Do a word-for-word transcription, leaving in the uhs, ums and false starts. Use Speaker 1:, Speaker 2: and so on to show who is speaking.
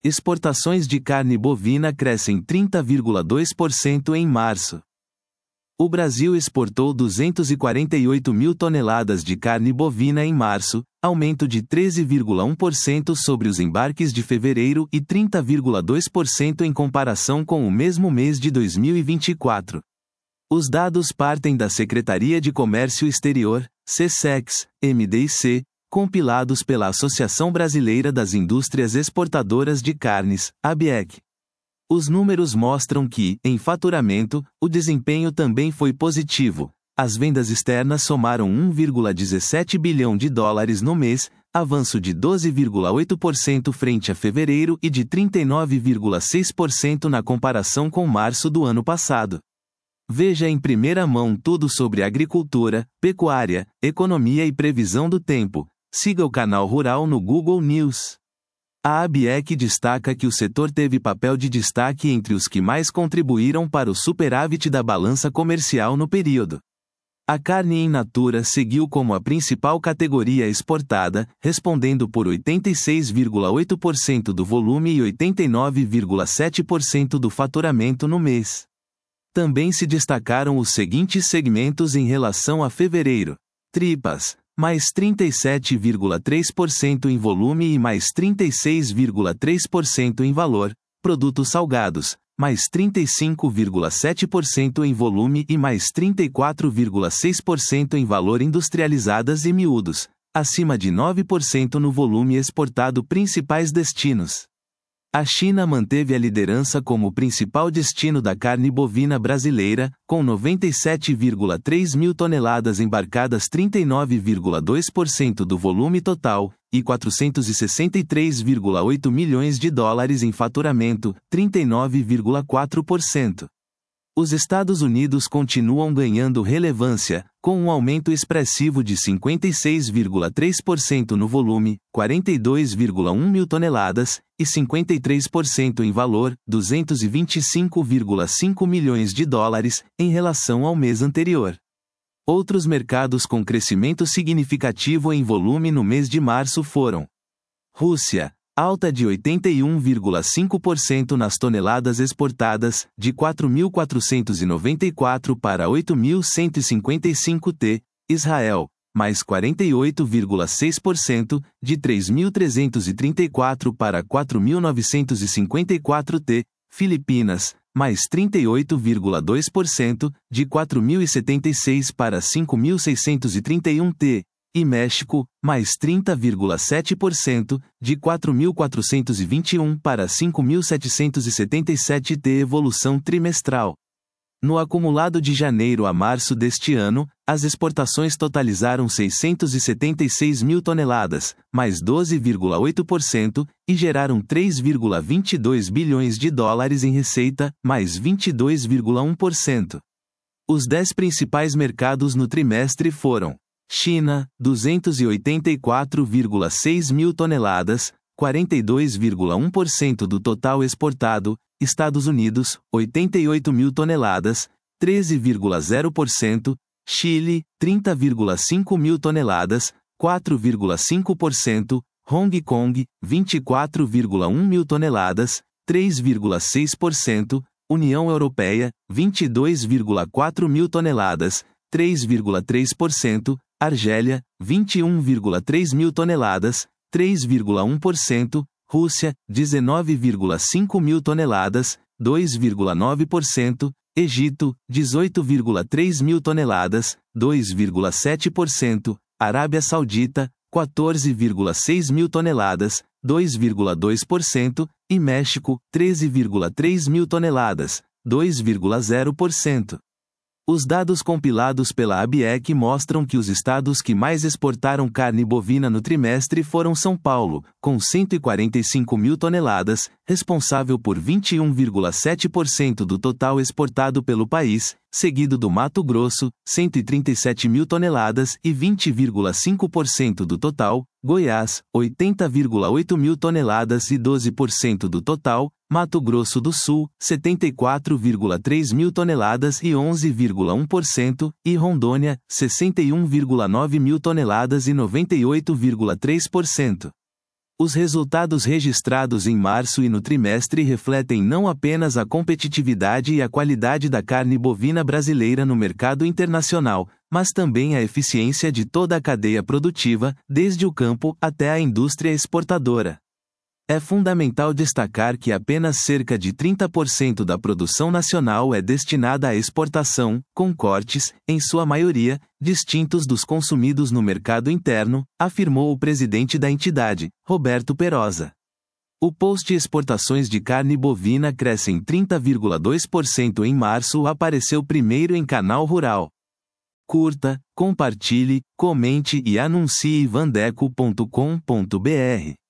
Speaker 1: Exportações de carne bovina crescem trinta vírgula dois por cento em março. O Brasil exportou duzentos e quarenta e oito mil toneladas de carne bovina em março, aumento de treze vírgula um por cento sobre os embarques de fevereiro e trinta vírgula dois por cento em comparação com o mesmo mês de dois mil e vinte e quatro. Os dados partem da Secretaria de Comércio Exterior, SECEX, M D I C, compilados pela Associação Brasileira das Indústrias Exportadoras de Carnes, A B E C. Os números mostram que, em faturamento, o desempenho também foi positivo. As vendas externas somaram um vírgula dezessete bilhão de dólares no mês, avanço de doze vírgula oito por cento frente a fevereiro e de trinta e nove vírgula seis por cento na comparação com março do ano passado. Veja em primeira mão tudo sobre agricultura, pecuária, economia e previsão do tempo. Siga o canal Rural no Google News. A A B E C destaca que o setor teve papel de destaque entre os que mais contribuíram para o superávit da balança comercial no período. A carne in natura seguiu como a principal categoria exportada, respondendo por oitenta e seis vírgula oito por cento do volume e oitenta e nove vírgula sete por cento do faturamento no mês. Também se destacaram os seguintes segmentos em relação a fevereiro: tripas, mais trinta e sete vírgula três por cento em volume e mais trinta e seis vírgula três por cento em valor, produtos salgados, mais trinta e cinco vírgula sete por cento em volume e mais trinta e quatro vírgula seis por cento em valor, industrializadas e miúdos, acima de nove por cento no volume exportado. Principais destinos. A China manteve a liderança como principal destino da carne bovina brasileira, com noventa e sete vírgula três mil toneladas embarcadas, trinta e nove vírgula dois por cento do volume total, e quatrocentos e sessenta e três vírgula oito milhões de dólares em faturamento, trinta e nove vírgula quatro por cento. Os Estados Unidos continuam ganhando relevância, com um aumento expressivo de cinquenta e seis vírgula três por cento no volume, quarenta e dois vírgula um mil toneladas, e cinquenta e três por cento em valor, duzentos e vinte e cinco vírgula cinco milhões de dólares, em relação ao mês anterior. Outros mercados com crescimento significativo em volume no mês de março foram: Rússia, alta de oitenta e um vírgula cinco por cento nas toneladas exportadas, de quatro mil quatrocentos e noventa e quatro para oito mil cento e cinquenta e cinco t. Israel, mais quarenta e oito vírgula seis por cento, de três mil trezentos e trinta e quatro para quatro mil novecentos e cinquenta e quatro t. Filipinas, mais trinta e oito vírgula dois por cento, de quatro mil e setenta e seis para cinco mil seiscentos e trinta e um t. E México, mais trinta vírgula sete por cento, de quatro mil quatrocentos e vinte e um para cinco mil setecentos e setenta e sete t. Evolução trimestral. No acumulado de janeiro a março deste ano, as exportações totalizaram seiscentos e setenta e seis mil toneladas, mais doze vírgula oito por cento, e geraram três vírgula vinte e dois bilhões de dólares em receita, mais vinte e dois vírgula um por cento. Os dez principais mercados no trimestre foram: China, duzentos e oitenta e quatro vírgula seis mil toneladas, quarenta e dois vírgula um por cento do total exportado; Estados Unidos, oitenta e oito mil toneladas, treze vírgula zero por cento; Chile, trinta vírgula cinco mil toneladas, quatro vírgula cinco por cento; Hong Kong, vinte e quatro vírgula um mil toneladas, três vírgula seis por cento; União Europeia, vinte e dois vírgula quatro mil toneladas, três vírgula três por cento; Argélia, vinte e um vírgula três mil toneladas, três vírgula um por cento; Rússia, dezenove vírgula cinco mil toneladas, dois vírgula nove por cento; Egito, dezoito vírgula três mil toneladas, dois vírgula sete por cento; Arábia Saudita, quatorze vírgula seis mil toneladas, dois vírgula dois por cento; e México, treze vírgula três mil toneladas, dois vírgula zero por cento. dois vírgula zero por cento. Os dados compilados pela A B E C mostram que os estados que mais exportaram carne bovina no trimestre foram São Paulo, com cento e quarenta e cinco mil toneladas, responsável por vinte e um vírgula sete por cento do total exportado pelo país, seguido do Mato Grosso, cento e trinta e sete mil toneladas e vinte vírgula cinco por cento do total, Goiás, oitenta vírgula oito mil toneladas e doze por cento do total, Mato Grosso do Sul, setenta e quatro vírgula três mil toneladas e onze vírgula um por cento, e Rondônia, sessenta e um vírgula nove mil toneladas e noventa e oito vírgula três por cento. Os resultados registrados em março e no trimestre refletem não apenas a competitividade e a qualidade da carne bovina brasileira no mercado internacional, mas também a eficiência de toda a cadeia produtiva, desde o campo até a indústria exportadora. É fundamental destacar que apenas cerca de trinta por cento da produção nacional é destinada à exportação, com cortes, em sua maioria, distintos dos consumidos no mercado interno, afirmou o presidente da entidade, Roberto Perosa. O post Exportações de carne bovina crescem trinta vírgula dois por cento em março apareceu primeiro em Canal Rural. Curta, compartilhe, comente e anuncie vandeco ponto com ponto br.